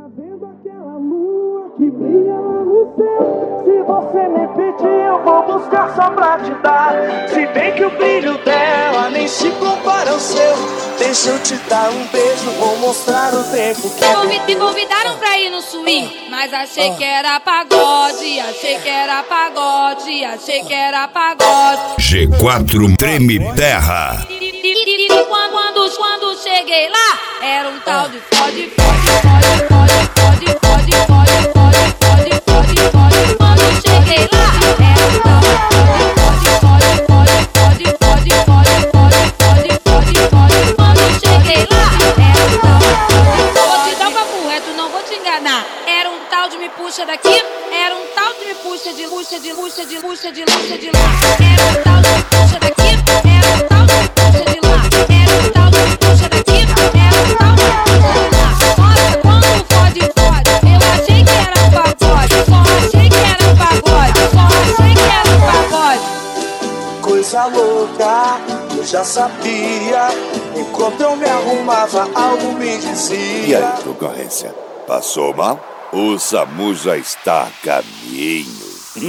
vendo aquela lua que brilha lá no céu? Se você me pedir, eu vou buscar só pra te dar. Se bem que o brilho dela nem se compara ao seu. Deixa eu te dar um beijo, vou mostrar o tempo que me convidaram pra ir no swing, mas achei que era pagode, achei que era pagode, achei que era pagode. G4 treme terra. E quando cheguei lá, era um tal de fode. Quando cheguei lá, era um tal de fode. Quando cheguei lá, era um tal de vou te dar um papo reto, não vou te enganar. Era um tal de me puxa daqui, era um tal de me puxa de lá. Era um tal de me puxa daqui, era um tal de me puxa de lá. Era um tal de me puxa daqui, era um tal de me puxa de lá. Nossa, quando fode, eu achei que era pagode, só achei que era pagode, só achei que era pagode. coisa louca, eu já sabia. Enquanto eu me arrumava, algo me dizia. E aí, concorrência, passou mal? O SAMU já está a caminho.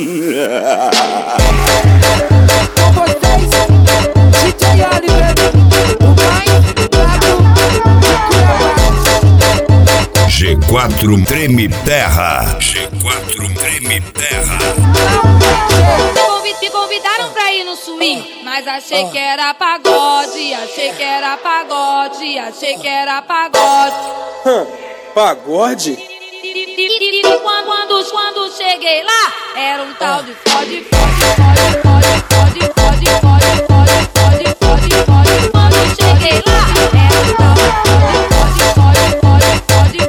Com vocês, DJ Oliver, o mais brabo de Cuiabá. G4 treme terra. G4 treme terra. Me convidaram pra ir no swing, mas achei que era pagode, achei que era pagode, achei que era pagode. Pagode? E quando cheguei lá, era um tal de fode. Quando cheguei lá, era um tal de fode.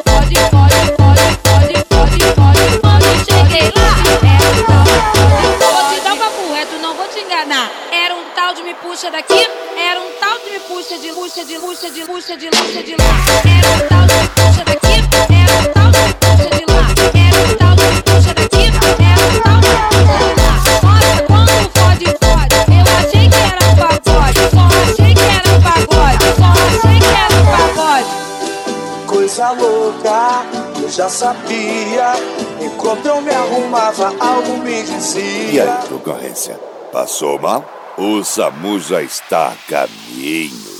Quando cheguei lá, era um tal de vou te dar um papo reto, não vou te enganar. Era um tal de me puxa daqui, era um tal de me puxa de lá. Era um tal de me puxa daqui, era um tal de me puxa de lá. Era um tal de me puxa daqui, era um tal de me puxa de lá. Nossa, quando fode, eu achei que era pagode, só achei que era pagode, só achei que era pagode. Coisa louca, eu já sabia. Enquanto eu me arrumava, algo me dizia. E aí, concorrência, passou mal? O SAMU já está a caminho.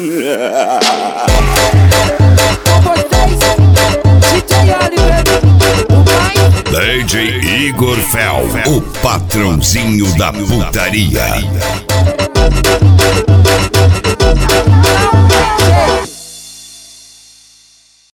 Com vocês, DJ Oliver, o mais DJ Igor Fel, o patrãozinho da putaria. não